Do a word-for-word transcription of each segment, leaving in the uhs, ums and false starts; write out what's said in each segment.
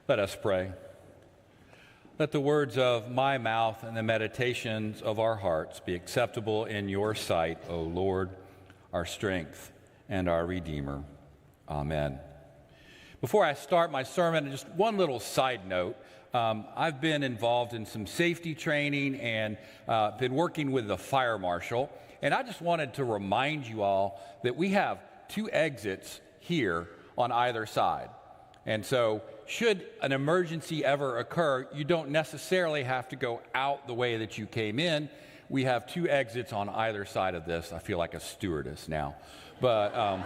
Let us pray. Let the words of my mouth and the meditations of our hearts be acceptable in your sight, O Lord, our strength and our Redeemer. Amen. Before I start my sermon, just one little side note. Um, I've been involved in some safety training and uh, been working with the fire marshal. And I just wanted to remind you all that we have two exits here on either side. And so should an emergency ever occur, you don't necessarily have to go out the way that you came in. We have two exits on either side of this. I feel like a stewardess now. But um,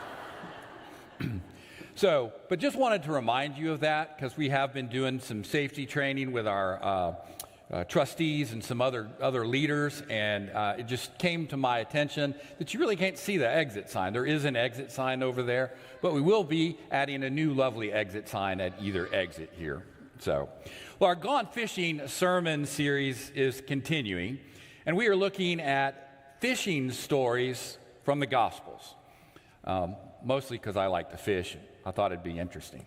so, but just wanted to remind you of that because we have been doing some safety training with our uh, uh, trustees and some other, other leaders, and uh, it just came to my attention that you really can't see the exit sign. There is an exit sign over there, but we will be adding a new lovely exit sign at either exit here. So, well, our Gone Fishing sermon series is continuing, and we are looking at fishing stories from the Gospels, um, mostly because I like to fish. I thought it'd be interesting.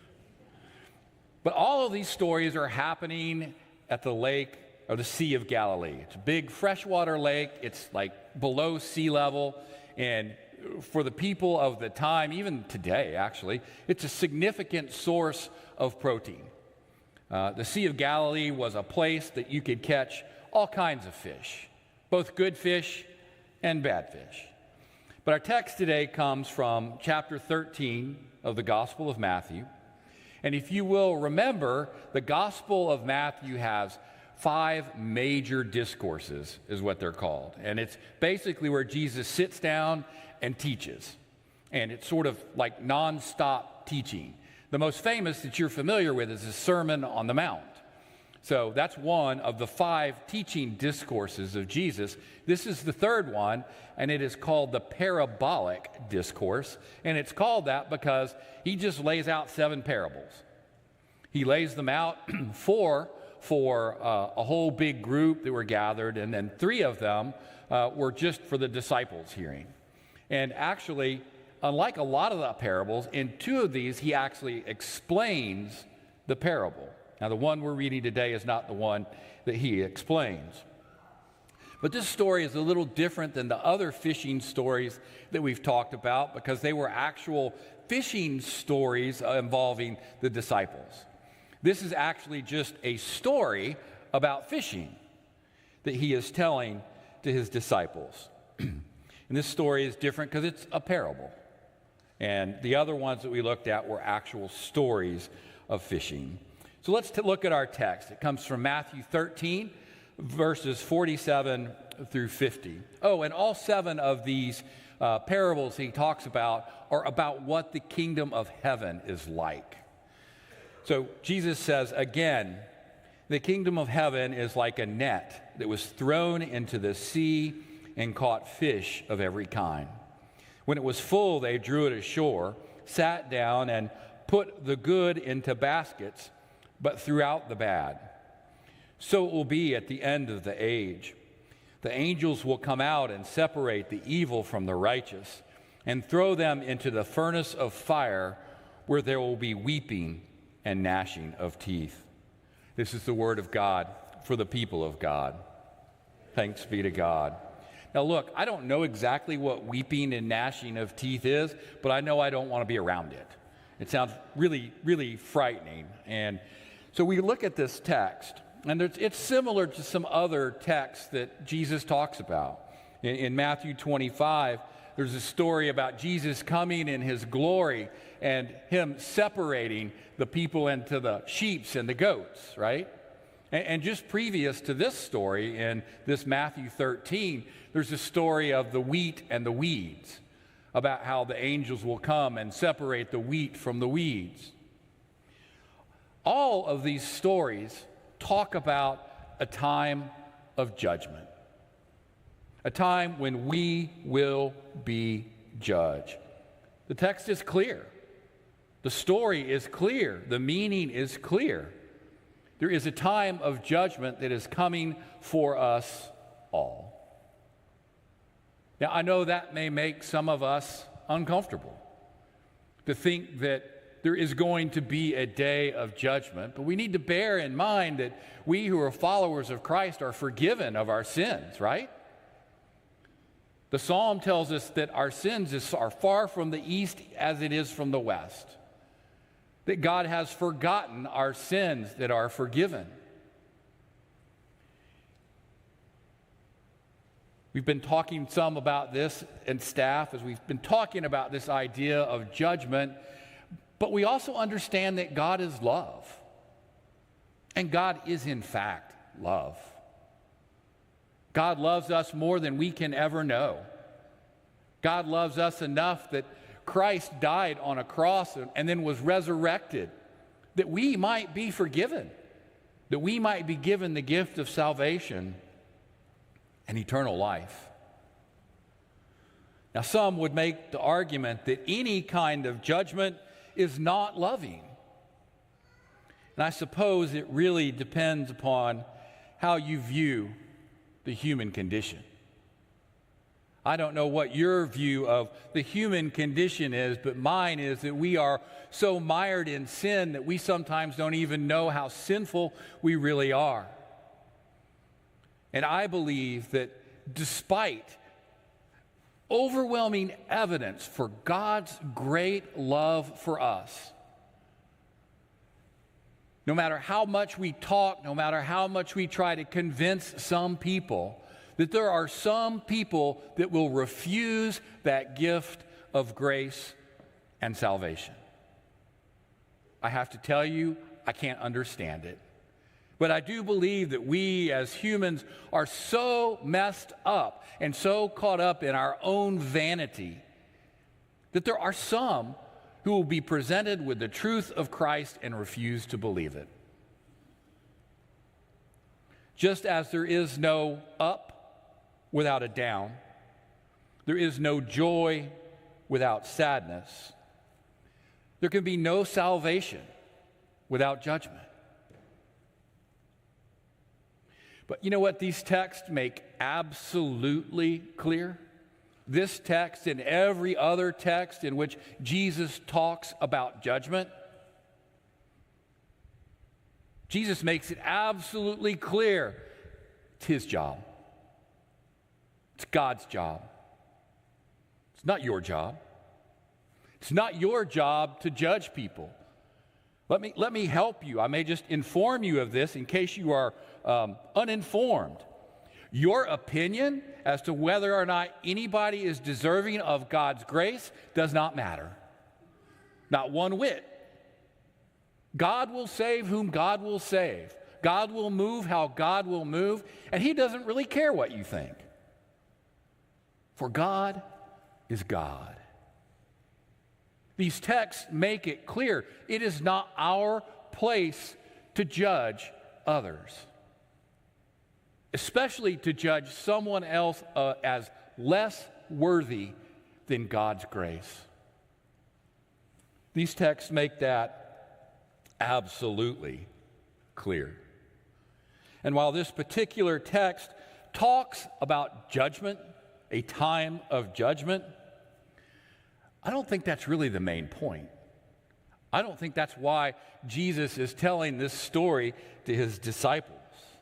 But all of these stories are happening at the lake or the Sea of Galilee. It's a big freshwater lake. It's like below sea level. And for the people of the time, even today actually, it's a significant source of protein. Uh, the Sea of Galilee was a place that you could catch all kinds of fish, both good fish and bad fish. But our text today comes from chapter thirteen of the Gospel of Matthew. And if you will remember, the Gospel of Matthew has five major discourses, is what they're called. And it's basically where Jesus sits down and teaches. And it's sort of like nonstop teaching. The most famous that you're familiar with is the Sermon on the Mount. So that's one of the five teaching discourses of Jesus. This is the third one, and it is called the parabolic discourse. And it's called that because he just lays out seven parables. He lays them out, four for uh, a whole big group that were gathered, and then three of them uh, were just for the disciples hearing. And actually, unlike a lot of the parables, in two of these, he actually explains the parable. Now, the one we're reading today is not the one that he explains. But this story is a little different than the other fishing stories that we've talked about because they were actual fishing stories involving the disciples. This is actually just a story about fishing that he is telling to his disciples. And this story is different because it's a parable. And the other ones that we looked at were actual stories of fishing. So let's t- look at our text. It comes from Matthew thirteen, verses forty-seven through fifty. Oh, and all seven of these uh, parables he talks about are about what the kingdom of heaven is like. So Jesus says, again, the kingdom of heaven is like a net that was thrown into the sea and caught fish of every kind. When it was full, they drew it ashore, sat down, and put the good into baskets, but threw out the bad. So it will be at the end of the age. The angels will come out and separate the evil from the righteous and throw them into the furnace of fire where there will be weeping and gnashing of teeth. This is the word of God for the people of God. Thanks be to God. Now look, I don't know exactly what weeping and gnashing of teeth is, but I know I don't want to be around it. It sounds really, really frightening. And so we look at this text, and it's similar to some other texts that Jesus talks about. In, in Matthew twenty-five, there's a story about Jesus coming in his glory and him separating the people into the sheep and the goats, right? And, and just previous to this story, in this Matthew thirteen, there's a story of the wheat and the weeds, about how the angels will come and separate the wheat from the weeds. All of these stories talk about a time of judgment, a time when we will be judged. The text is clear. The story is clear. The meaning is clear. There is a time of judgment that is coming for us all. Now, I know that may make some of us uncomfortable to think that there is going to be a day of judgment, but we need to bear in mind that we who are followers of Christ are forgiven of our sins, right? The psalm tells us that our sins is, are far from the east as it is from the west, that God has forgotten our sins that are forgiven. We've been talking some about this in staff as we've been talking about this idea of judgment, but we also understand that God is love. And God is, in fact, love. God loves us more than we can ever know. God loves us enough that Christ died on a cross and then was resurrected, that we might be forgiven, that we might be given the gift of salvation and eternal life. Now, some would make the argument that any kind of judgment is not loving. And I suppose it really depends upon how you view the human condition. I don't know what your view of the human condition is, but mine is that we are so mired in sin that we sometimes don't even know how sinful we really are. And I believe that despite overwhelming evidence for God's great love for us, no matter how much we talk, no matter how much we try to convince some people, that there are some people that will refuse that gift of grace and salvation. I have to tell you, I can't understand it. But I do believe that we as humans are so messed up and so caught up in our own vanity that there are some who will be presented with the truth of Christ and refuse to believe it. Just as there is no up without a down, there is no joy without sadness, there can be no salvation without judgment. But you know what these texts make absolutely clear? This text and every other text in which Jesus talks about judgment, Jesus makes it absolutely clear it's his job. It's God's job. It's not your job. It's not your job to judge people. Let me, let me help you. I may just inform you of this in case you are um, uninformed. Your opinion as to whether or not anybody is deserving of God's grace does not matter. Not one whit. God will save whom God will save. God will move how God will move, and he doesn't really care what you think. For God is God. These texts make it clear it is not our place to judge others, especially to judge someone else uh, as less worthy than God's grace. These texts make that absolutely clear. And while this particular text talks about judgment, a time of judgment, I don't think that's really the main point. I don't think that's why Jesus is telling this story to his disciples.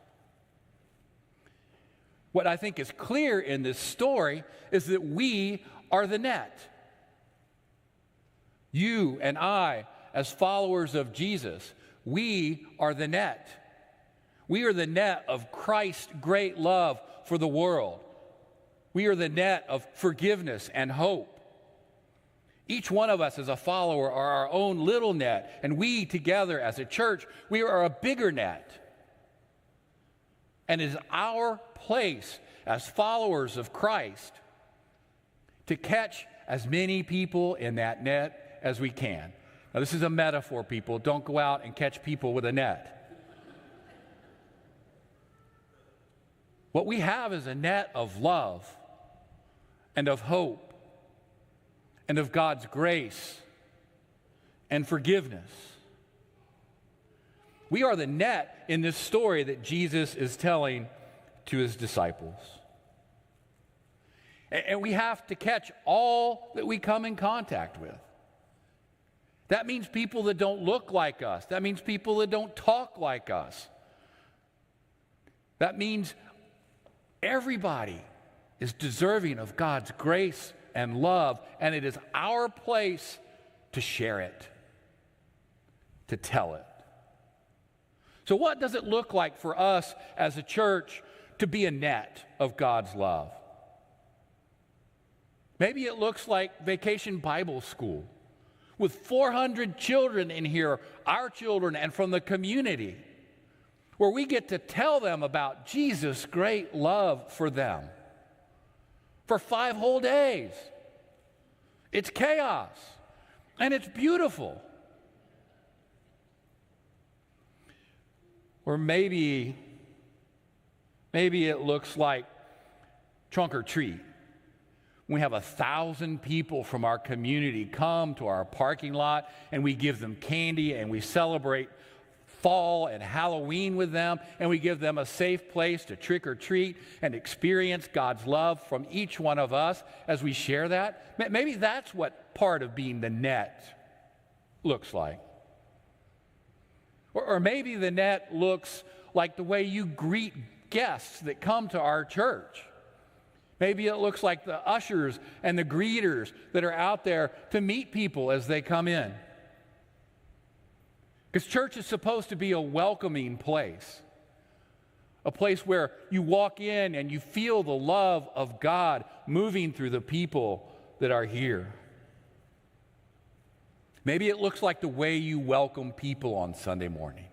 What I think is clear in this story is that we are the net. You and I, as followers of Jesus, we are the net. We are the net of Christ's great love for the world. We are the net of forgiveness and hope. Each one of us as a follower are our own little net, and we together as a church, we are a bigger net. And it is our place as followers of Christ to catch as many people in that net as we can. Now, this is a metaphor, people. Don't go out and catch people with a net. What we have is a net of love and of hope and of God's grace and forgiveness. We are the net in this story that Jesus is telling to his disciples. And we have to catch all that we come in contact with. That means people that don't look like us. That means people that don't talk like us. That means everybody is deserving of God's grace and love, and it is our place to share it, to tell it. So what does it look like for us as a church to be a net of God's love? Maybe it looks like Vacation Bible School with four hundred children in here, our children and from the community, where we get to tell them about Jesus' great love for them for five whole days. It's chaos, and it's beautiful. Or maybe, maybe it looks like Trunk or Treat. We have a thousand people from our community come to our parking lot, and we give them candy, and we celebrate fall and Halloween with them, and we give them a safe place to trick or treat and experience God's love from each one of us as we share that. Maybe that's what part of being the net looks like. Or, or maybe the net looks like the way you greet guests that come to our church. Maybe it looks like the ushers and the greeters that are out there to meet people as they come in. Because church is supposed to be a welcoming place, a place where you walk in and you feel the love of God moving through the people that are here. Maybe it looks like the way you welcome people on Sunday morning.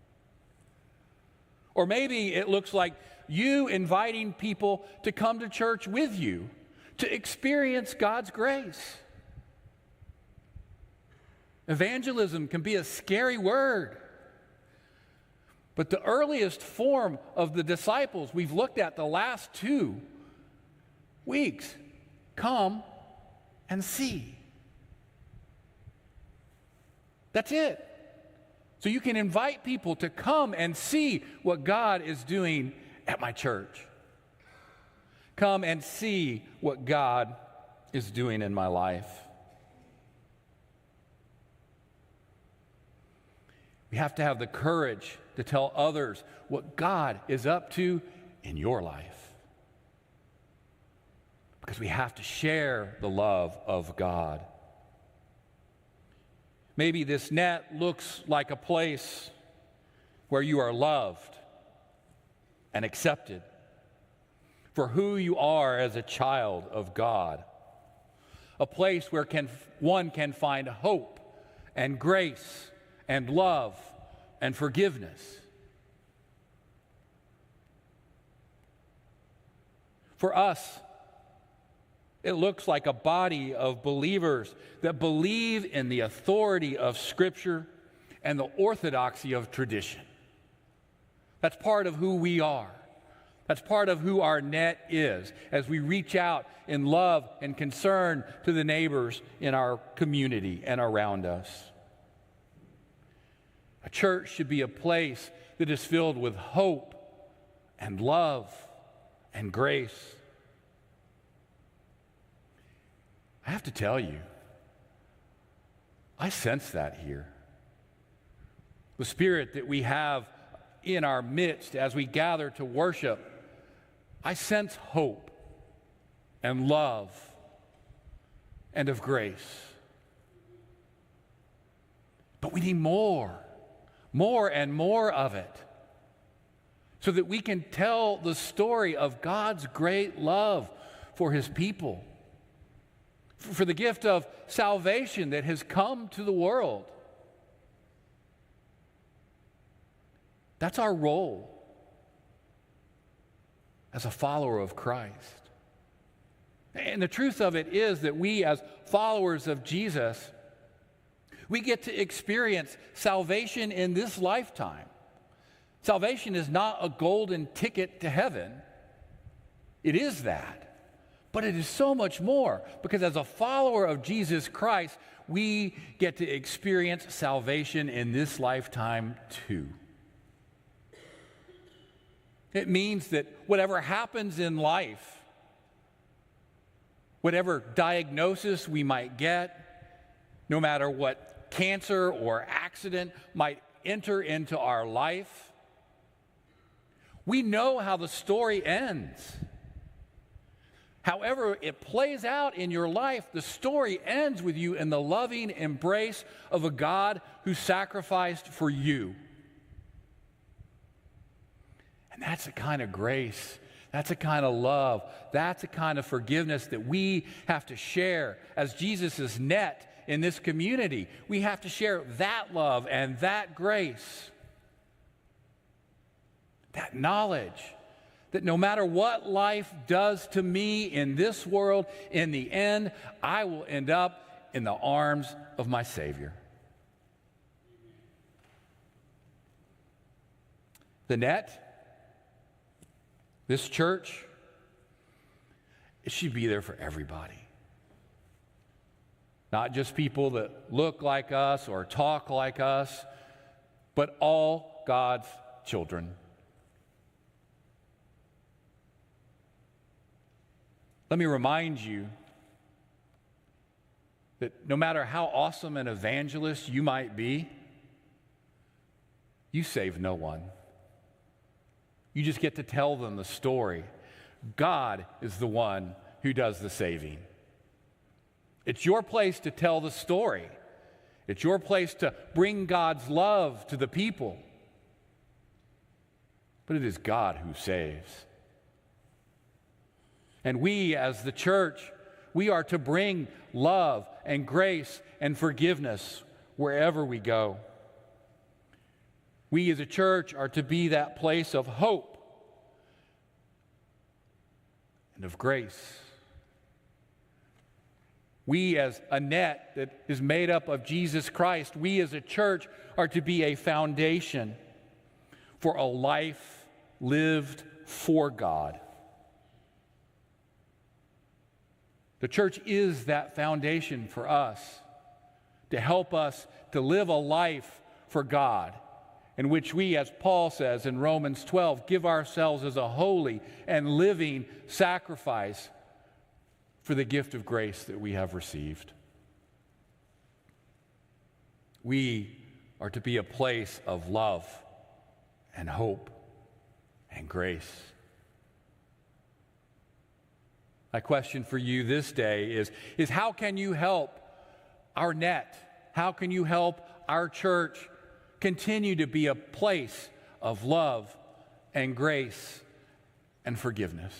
Or maybe it looks like you inviting people to come to church with you to experience God's grace. Evangelism can be a scary word, but the earliest form of the disciples we've looked at the last two weeks, come and see. That's it. So you can invite people to come and see what God is doing at my church. Come and see what God is doing in my life. We have to have the courage to tell others what God is up to in your life. Because we have to share the love of God. Maybe this net looks like a place where you are loved and accepted for who you are as a child of God. A place where can, one can find hope and grace and love and forgiveness. For us, it looks like a body of believers that believe in the authority of Scripture and the orthodoxy of tradition. That's part of who we are. That's part of who our net is as we reach out in love and concern to the neighbors in our community and around us. A church should be a place that is filled with hope and love and grace. I have to tell you, I sense that here. The spirit that we have in our midst as we gather to worship, I sense hope and love and of grace. But we need more, more and more of it, so that we can tell the story of God's great love for His people, for the gift of salvation that has come to the world. That's our role as a follower of Christ. And the truth of it is that we, as followers of Jesus, we get to experience salvation in this lifetime. Salvation is not a golden ticket to heaven. It is that. But it is so much more, because as a follower of Jesus Christ, we get to experience salvation in this lifetime too. It means that whatever happens in life, whatever diagnosis we might get, no matter what cancer or accident might enter into our life. We know how the story ends. However it plays out in your life, the story ends with you in the loving embrace of a God who sacrificed for you. And that's a kind of grace. That's a kind of love. That's a kind of forgiveness that we have to share as Jesus' net in this community. We have to share that love and that grace, that knowledge that no matter what life does to me in this world, in the end, I will end up in the arms of my Savior. The net, this church, it should be there for everybody. Not just people that look like us or talk like us, but all God's children. Let me remind you that no matter how awesome an evangelist you might be, you save no one. You just get to tell them the story. God is the one who does the saving. It's your place to tell the story. It's your place to bring God's love to the people. But it is God who saves. And we, as the church, we are to bring love and grace and forgiveness wherever we go. We as a church are to be that place of hope and of grace. We as a net that is made up of Jesus Christ, we as a church are to be a foundation for a life lived for God. The church is that foundation for us to help us to live a life for God, in which we, as Paul says in Romans twelve, give ourselves as a holy and living sacrifice for the gift of grace that we have received. We are to be a place of love and hope and grace. My question for you this day is, is how can you help our net? How can you help our church continue to be a place of love and grace and forgiveness?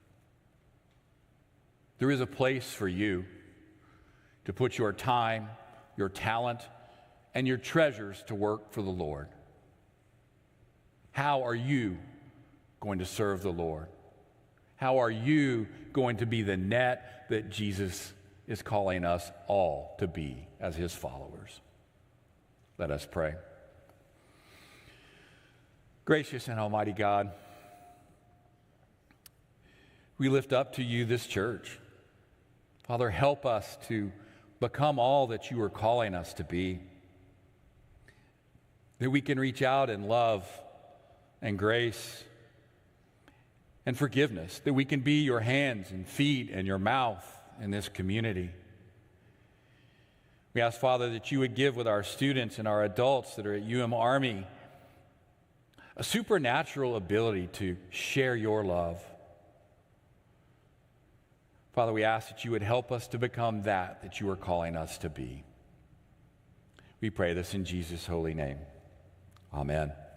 There is a place for you to put your time, your talent, and your treasures to work for the Lord. How are you going to serve the Lord? How are you going to be the net that Jesus is calling us all to be as his followers? Let us pray. Gracious and almighty God, we lift up to you this church. Father, help us to become all that you are calling us to be, that we can reach out in love and grace and forgiveness, that we can be your hands and feet and your mouth in this community. We ask, Father, that you would give with our students and our adults that are at U M Army a supernatural ability to share your love. Father, we ask that you would help us to become that that you are calling us to be. We pray this in Jesus' holy name. Amen.